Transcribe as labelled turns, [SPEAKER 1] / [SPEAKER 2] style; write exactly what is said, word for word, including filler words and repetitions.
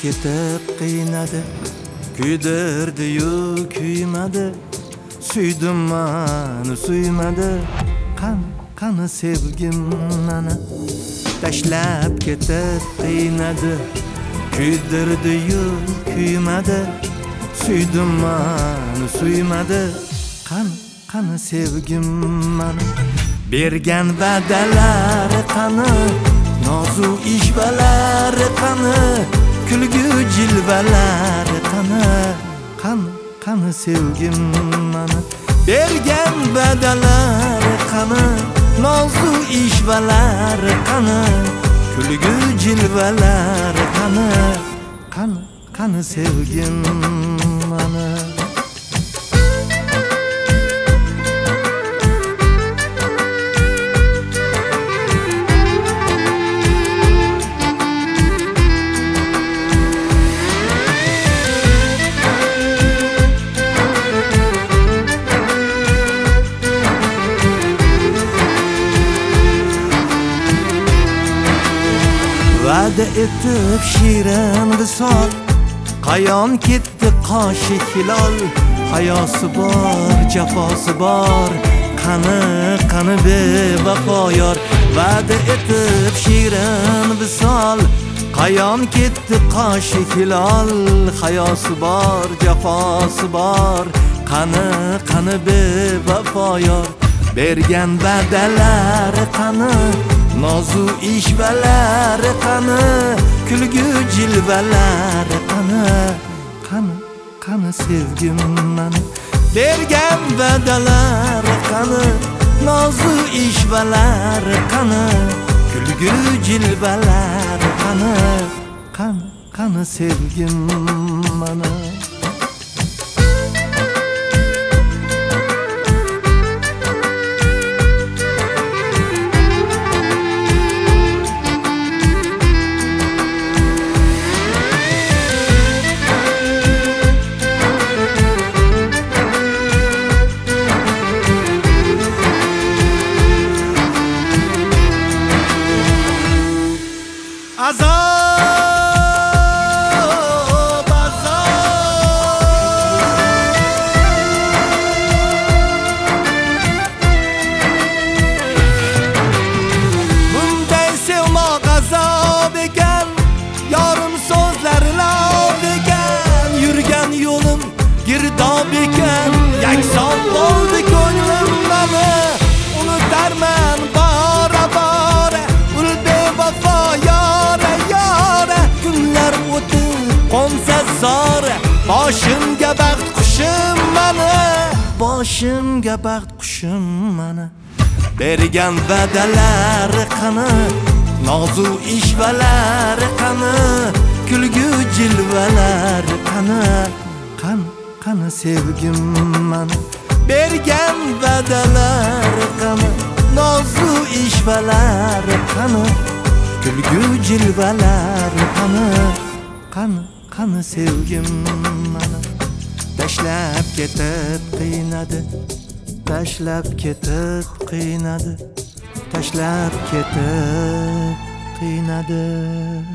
[SPEAKER 1] ketib qiynadi, kuydirdi-yu kuymadi, suydim mani suymadi. Qani, qani sevgim mani tashlab ketib qiynadi, kuydirdi-yu kuymadi, suydim mani suymadi. Qani, qani sevgim mani bergan va'dalari qani, nozu ishvalari qani, kulgu jilvalari qani, qani, qani sevgim mani bergan va'dalari qani, nozu ishvalari qani, kulgu jilvalari qani, qani, qani sevgim mani. Va'da etib shirin visol, qayon ketdi qoshi hilol. Hayosi bor, jafosi bor, qani, qani bevafo yor. Va'da etib shirin visol, qayon ketdi qoshi hilol. Hayosi bor, jafosi bor, qani, qani bevafo yor. Bergan va'dalari qani, nozu ishvalari qani, kulgu jilvalari qani, qani, qani sevgim mani bergan va'dalari qani, nozu ishvalari qani, kulgu jilvalari qani, qani, qani sevgim mani. Azob, bunday sevmoq azob ekan, yorim so'zlari lob ekan, yurgan yo'lim girdob ekan, yakson bo'ldi ko'nglim mani, unutarman bora bora ul bevafo yora yora. Kunlar o'tib qo'nsa zora, boshimga baxt qushim mani, boshimga baxt qushim mani bergan va'dalari qani, nozu ishvalari qani, kulgu jilvalari qani, qani, qani sevgim mani bergan va'dalari qani, nozu ishvalari qani, kulgu jilvalari qani, qani, qani sevgim mani tashlab ketib qiynadi, tashlab ketib qiynadi, tashlab ketib qiynadi.